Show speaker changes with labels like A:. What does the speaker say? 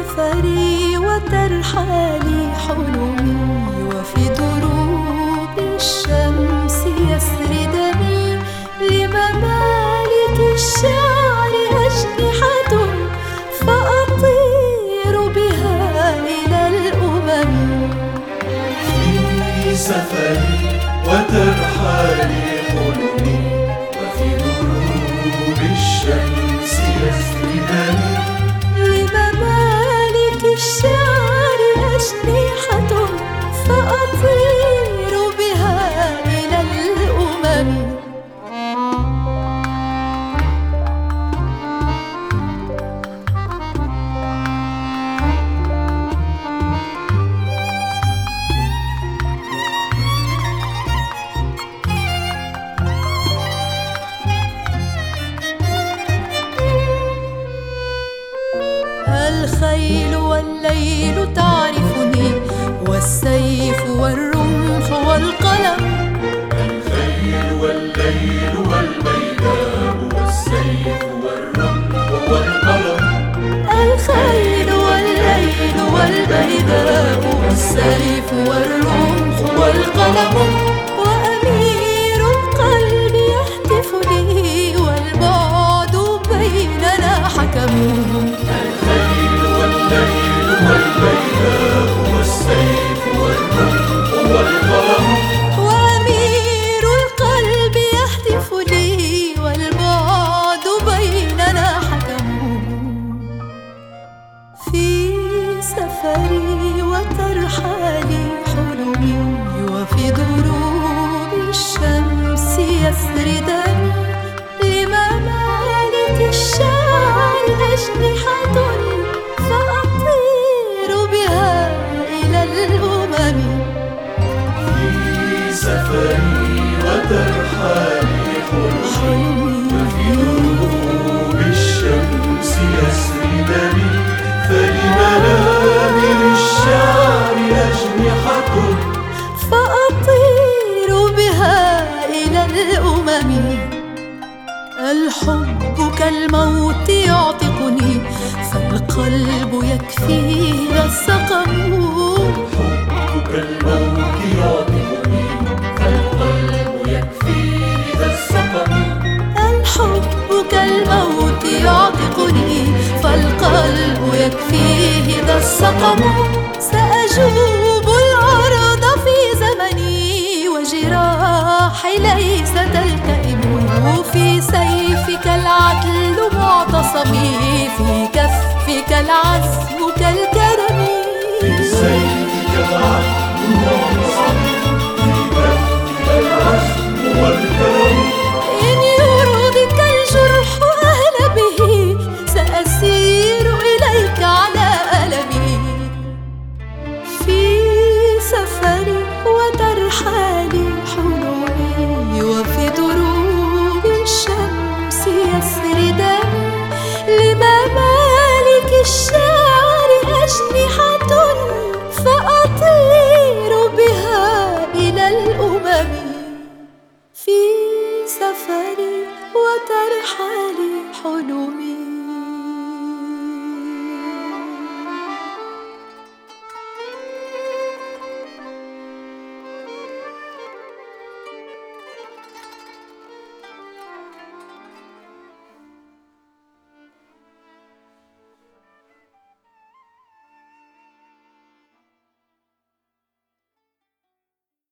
A: سفري وترحالي حلمي، وفي دروب الشمس يسري دمي. لممالك الشعر أجنحة فأطير بها إلى الأمم.
B: في سفري وترحالي حلمي، وفي دروب الشمس يسري دمي.
A: لممالك الشعر أجنحة فأطير بها إلى الأمم. الخيل والليل تعرفني، والسيف والرمح والقلم.
B: الخيل والليل والبيداء، والسيف والرمح والقلم.
A: الخيل والليل والبيداء، والسيف والرمح والقلم. وأمير القلب يهتف لي، والبعد بيننا حكم.
B: الخيل والليل والبيداء، والسيف والرمح والقلم.
A: وأمير القلب يهتف لي، والبعد بيننا حكم. في سفري وترحالي حلمي، وفي دروب الشمس يسري دمي. لممالك الشعر أجنحة فأطير بها إلى الأمم.
B: في سفري وترحالي حلمي، وفي دروب الشمس يسري دمي. فلمنابر الشعر أجنحة
A: فأطير بها إلى الأمم. الحب كالموت يعتقني، فالقلب يكفيه السقم.
B: الحب كالموت يعتقني، فالقلب يكفيه السقم.
A: الحب كالموت يعتقني، فالقلب يكفيه ذا السقم. سأجوب الأرض في زمني، وجراحي ليس تلتئم. في سيفك العدل معتصمي، في كفك العزم كالكرم.
B: في سيفك العدل معتصمي، في كفك العزم والكرم.
A: إن يرضك الجرح أهل به، سأسير إليك على ألمي. في سفري وترحالي حلمي، وفي دروب الشمس يسري دمي. لممالك الشعر أجنحة فأطير بها إلى الأمم. في سفري وترحالي حلمي.